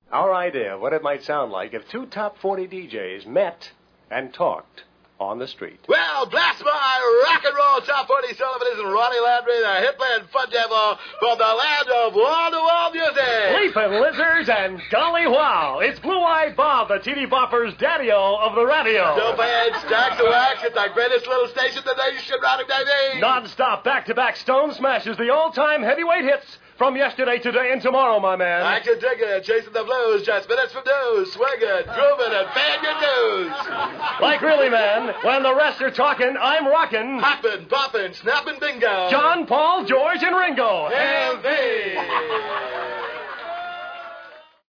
Our idea of what it might sound like if two top 40 DJs met and talked on the street. Well, blast my rock and roll top 40 Sullivan is Ronnie Landry, the Hitland Fun Devil from the land of wall-to-wall music. Leaping lizards and golly wow. It's Blue-Eyed Bob, the Teeny Bopper's daddy-o of the radio. Don't pay it, stack the wax. It's the greatest little station in the nation, Ronnie, baby. Non-stop, back-to-back Stone smashes, the all-time heavyweight hits from yesterday, today, and tomorrow, my man. I can dig it. Chasing the blues, just minutes from news. Swinging, grooving, and fan your news. Like really, man, when the rest are talking, I'm rocking. Hopping, popping, snapping, bingo. John, Paul, George, and Ringo. Heavy.